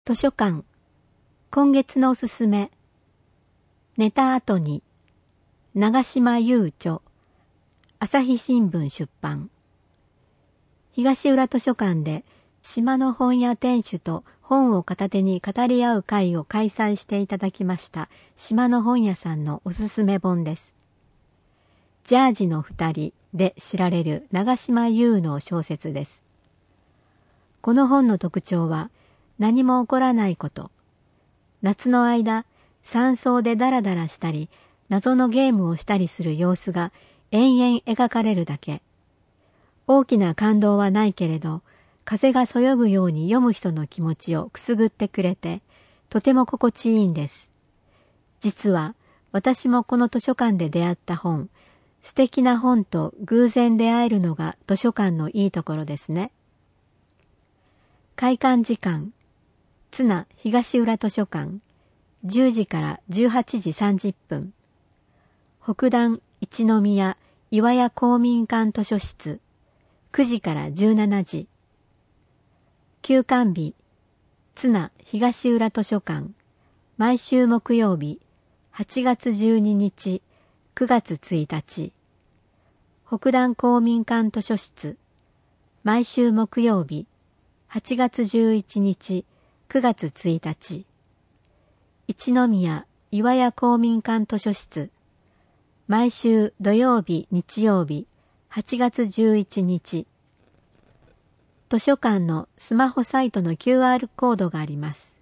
図書館、今月のおすすめ。寝た後に、長島優著、朝日新聞出版。東浦図書館で島の本屋店主と本を片手に語り合う会を開催していただきました島の本屋さんのおすすめ本です。ジャージの二人で知られる長島優の小説です。この本の特徴は何も起こらないこと。夏の間、山荘でダラダラしたり、謎のゲームをしたりする様子が延々描かれるだけ。大きな感動はないけれど、風がそよぐように読む人の気持ちをくすぐってくれて、とても心地いいんです。実は、私もこの図書館で出会った本、素敵な本と偶然出会えるのが図書館のいいところですね。開館時間、津奈東浦図書館、10時から18時30分。北段一宮岩屋公民館図書室、9時から17時。休館日、津奈東浦図書館、毎週木曜日、8月12日、9月1日。北段公民館図書室、毎週木曜日、8月11日、9月1日。一宮岩屋公民館図書室、毎週土曜日日曜日、8月11日。図書館のスマホサイトの QR コードがあります。